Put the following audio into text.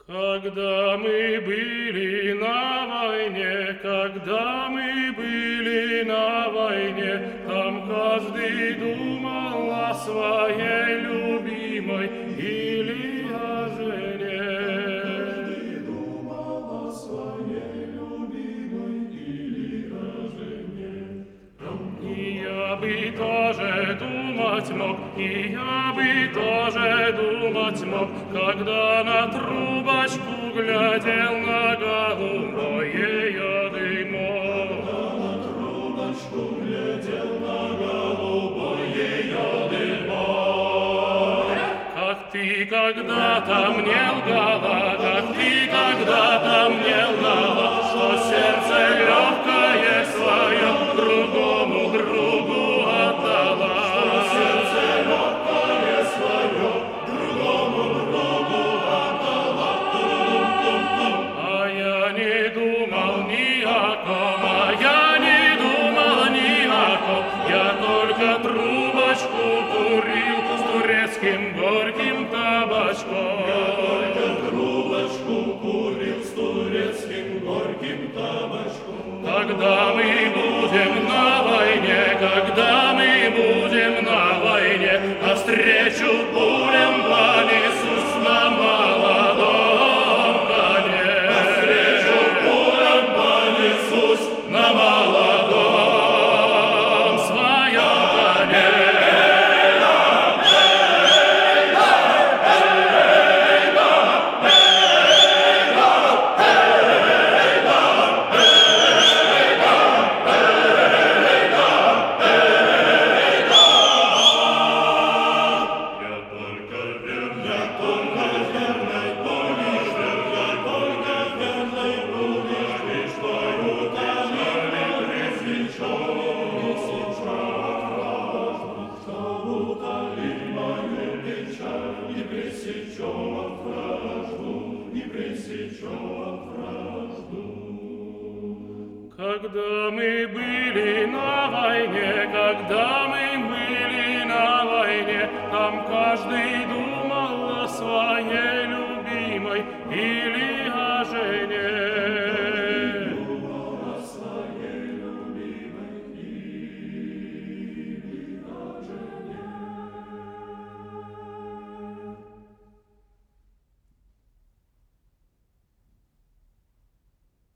Когда мы были на войне, когда мы были на войне, там каждый думал о своей любимой или о жене. Каждый думал о своей любимой или о жене. И я бы тоже думать мог, и я бы тоже думать мог, когда на трубочку глядел на голубое я дымок. Когда на трубочку глядел на голубое я дымок. Как ты когда-то мне лгала, как ты когда-то мне лгала, что сердце легкое свое другому другу отдала. Сердце легкое свое другому другу отдала. А я не думал ни о ком, а я не думал ни о ком, я только трубочку курил с турецким горьким табачком. Только трубочку курил с турецким горьким табачком. Когда мы будем на войне, когда мы будем на войне, навстречу пулям понесусь на молодом коне. Навстречу пулям понесусь На молодом своем коне. Когда мы были на войне, когда